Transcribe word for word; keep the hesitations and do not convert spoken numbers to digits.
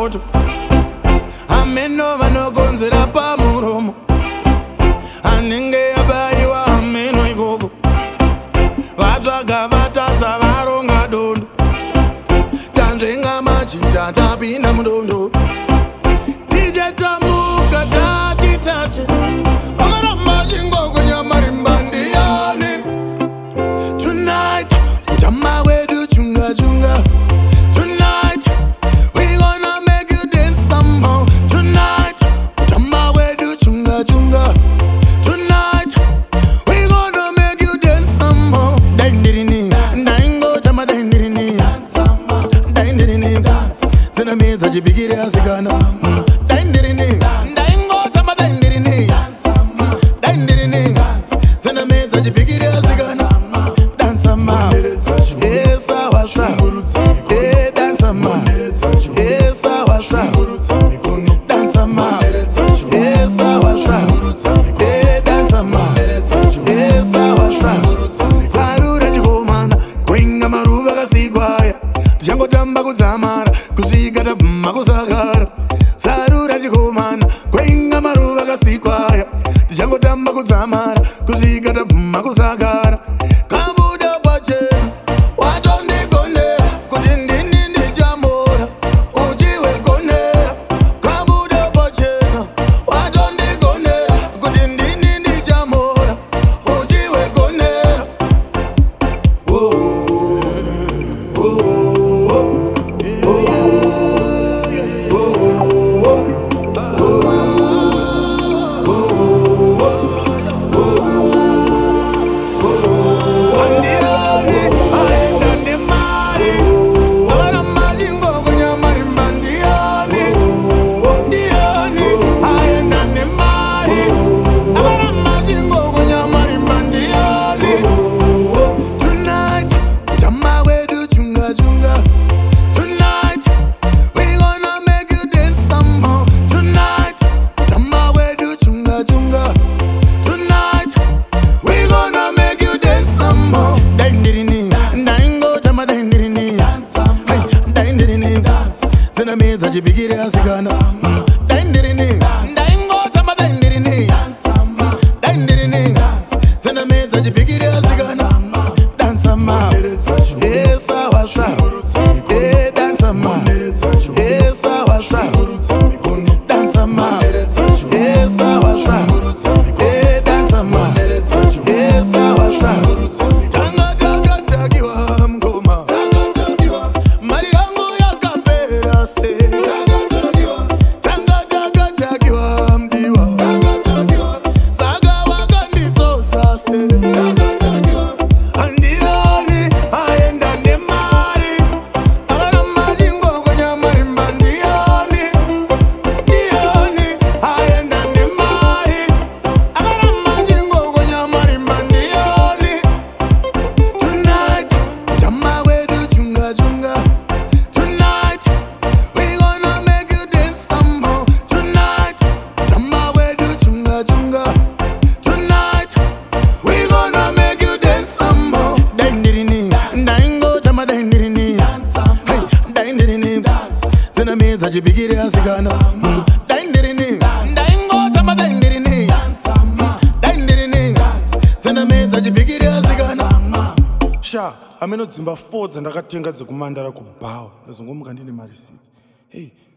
moto ameno vanogonzera pamuromo anenge yabayiwa ameno ikoko vatsvaga vatadza varonga dondo tanzvenga machita tapinda mudondo tichetamuka tachitache vakaramba chingokunyamarimba ndiyani tonight utama wedu chunga chunga tonight we gonna make you dance some more tonight utama wedu chunga chunga tonight we gonna make you dance some more daindirini daingo tama daindirini daindirini zina meza chibigiri asikana daindirini daingo tama daindirini daindirini zina meza chibigiri asikana dansa ma esa wasa e dansa ma esa wasa dansa ma esa wasa e dansa ma esa wasa sarura chikomana kuinga maruva kasigwaya tichangotamba kudzamara kusvika tabvuma kusagara sarura chikomana kuinga maruva kasigwaya tichangotamba kudzamara kusvika tabvuma kusagara kabuda pachena watondigonera kuti ndini ndichamora uchiwegonera kabuda pachena watondigonera kuti ndini ndichamora uchiwegonera meza chibigiri asikana daindirini daingo tama daindirini daindirini zina meza chibigiri asikana dansa ma esa wasa e dansa ma esa wasa dansa ma esa wasa e dansa ma esa wasa tanga taga tagiwa mgoma mari yangu yakapera se tanga taga tagiwa mdiwa saga wakanditsotsa se andiyani aenda nemari akaramba chingokonyamarimba ndiyani ndiyani aenda nemari akaramba chingokonyamarimba ndiyani tonight utama wedu chunga chunga tonight we gonna make you dance some more tonight utama wedu chunga chunga tonight we gonna make you dance some more daindirini daingo tama daindirini daindirini zina meza chibigiri asikana daindirini daingo tama daindirini daindirini zina meza chibigiri asikana sha ameno dzimba four dzandakatenga dzekumandara kubhawa ndazongomuka ndine mari six hey